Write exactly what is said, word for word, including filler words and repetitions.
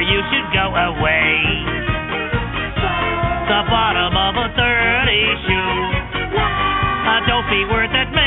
you should go away. The bottom of a thirty shoe. Uh, don't be worth it.